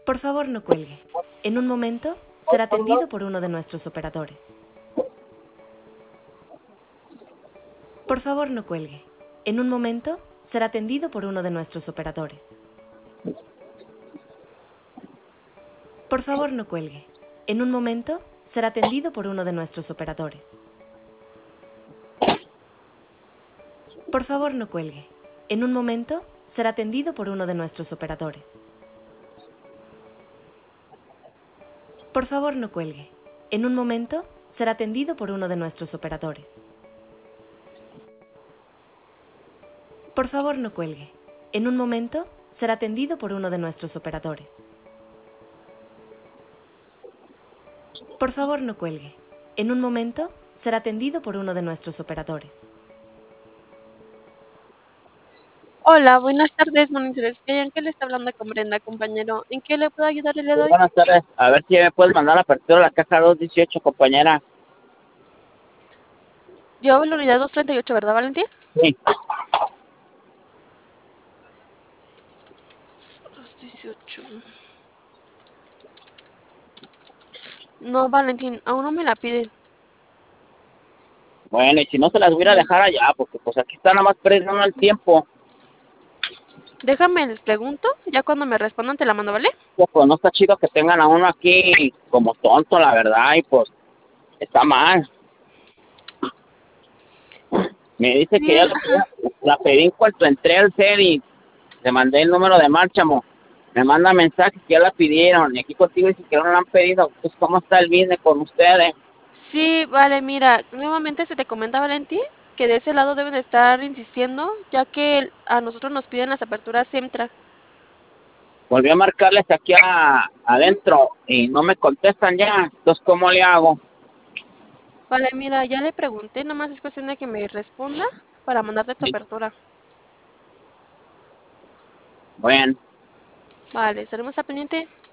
Por favor, no cuelgue. En un momento será atendido por uno de nuestros operadores. Por favor, no cuelgue. En un momento será atendido por uno de nuestros operadores. Por favor, no cuelgue. En un momento será atendido por uno de nuestros operadores. Por favor, no cuelgue. En un momento será atendido por uno de nuestros operadores. Por favor, no cuelgue. En un momento será atendido por uno de nuestros operadores. Por favor, no cuelgue. En un momento será atendido por uno de nuestros operadores. Por favor, no cuelgue. En un momento será atendido por uno de nuestros operadores. Hola, buenas tardes, monitores. ¿En qué le está hablando con Brenda, compañero? ¿En qué le puedo ayudar el día de hoy? Buenas tardes. A ver si me puedes mandar la apertura de la caja 218, compañera. Yo la unidad 238, ¿verdad, Valentín? Sí. 218. No, Valentín, aún no me la piden. Bueno, y si no se las voy a dejar allá, porque pues aquí está nada más perdiendo el tiempo. Déjame, les pregunto. Ya cuando me respondan te la mando, ¿vale? Pues no está chido que tengan a uno aquí como tonto, la verdad, y pues está mal. Me dice que Sí, ya ajá. la pedí en cuanto entré al ser y le mandé el número de marcha, mo. Me manda mensaje que ya la pidieron, y aquí contigo dice que no la han pedido. Pues, ¿cómo está el business con ustedes? Sí, vale, mira, nuevamente se te comenta, Valentín, que de ese lado deben de estar insistiendo, ya que a nosotros nos piden las aperturas Semtra. Volví a marcarles aquí adentro y no me contestan ya. Entonces, ¿cómo le hago? Vale, mira, ya le pregunté, nada más es cuestión de que me responda para mandarte tu Sí. apertura. Bueno. Vale, estaremos al pendiente.